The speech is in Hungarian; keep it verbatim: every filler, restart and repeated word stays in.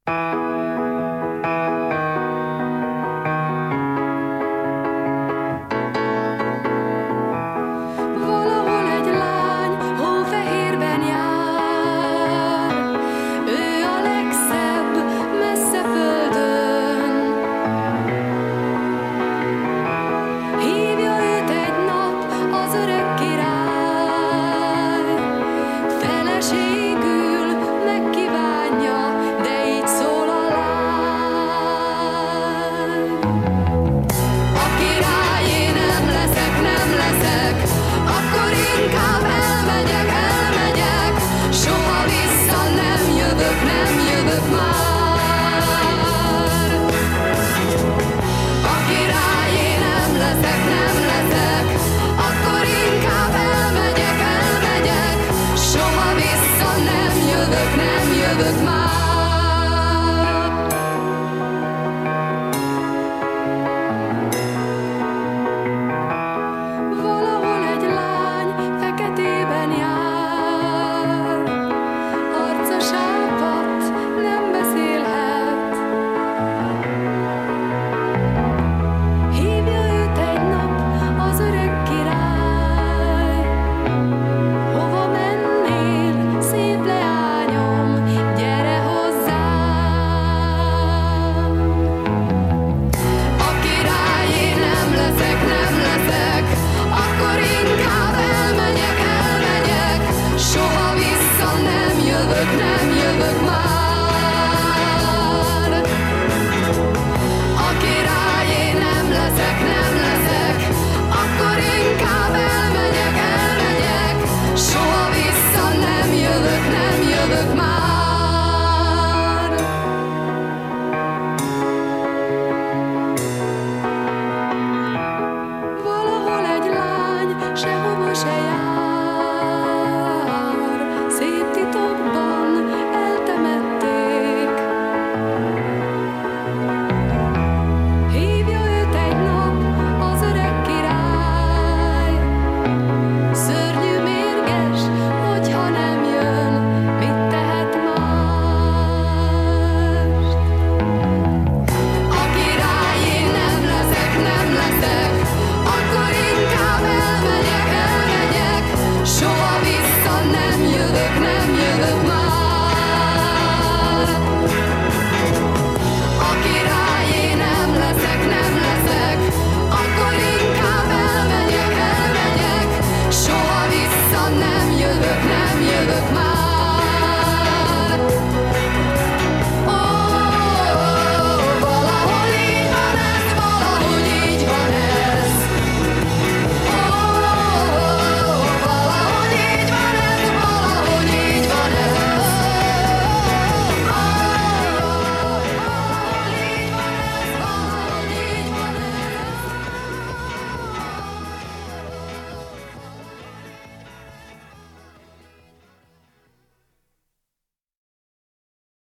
jövök már. Valahol egy lány feketében jár, arca sápadt, nem beszélhet. Hívja őt egy nap az öreg király. Hova mennél, szép leányom, gyere hozzám. A király én nem leszek, nem leszek, akkor inkább elmegyek, elmegyek, soha vissza nem jövök, nem jövök.